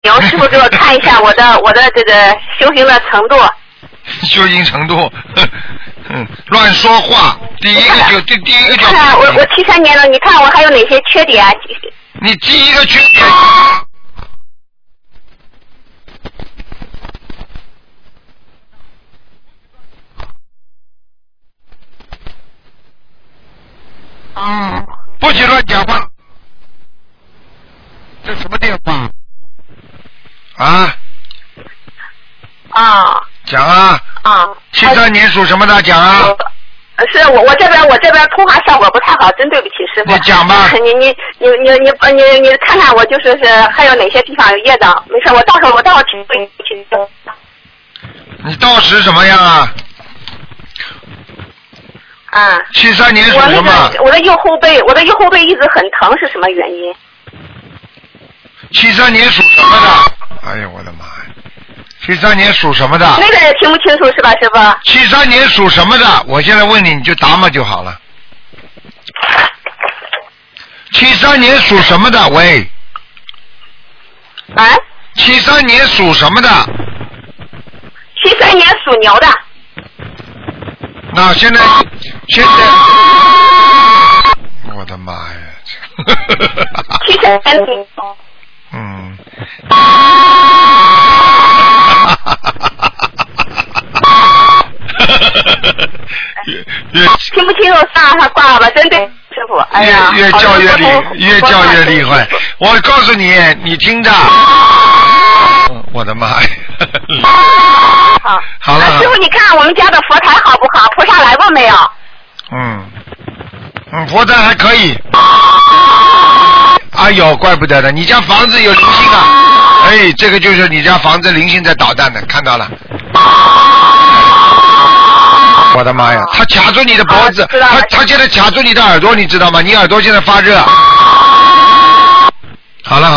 有师傅给我看一下我的这个修行的程度。 修行程度，乱说话。第一个就看看我73年了，你看我还有哪些缺点？ 你第一个缺点。不许乱讲话。这什么电话？啊？ 啊。 讲啊。 啊。 73年属什么的？讲啊。 是我这边通话效果不太好，真对不起师傅。 你讲吧。 你看看我就是还有哪些地方有业障？没事，我到时候请去。 你到时什么样啊？73年属什么？ 我的右后背一直很疼，是什么原因 ？73年属什么的？哎呀，我的妈呀！73年属什么的？ 那个也听不清楚是吧，师傅 ？73年属什么的？我现在问你，你就答嘛就好了。73年属什么的？喂。73年属什么的 ？73年属牛的。 那现在，我的妈呀 ！73年。听不清楚，算了，他挂了吧，真对，师傅。哎呀， 越叫越厉害。我告诉你，你听着。我的妈呀！好了。 师傅，你看我们家的佛台好不好？菩萨来过没有？ 佛台还可以。哎呦，怪不得的，你家房子有灵性啊！哎，这个就是你家房子灵性在捣蛋的，看到了。我的妈呀！他卡住你的脖子，他现在卡住你的耳朵，你知道吗？你耳朵现在发热。好了。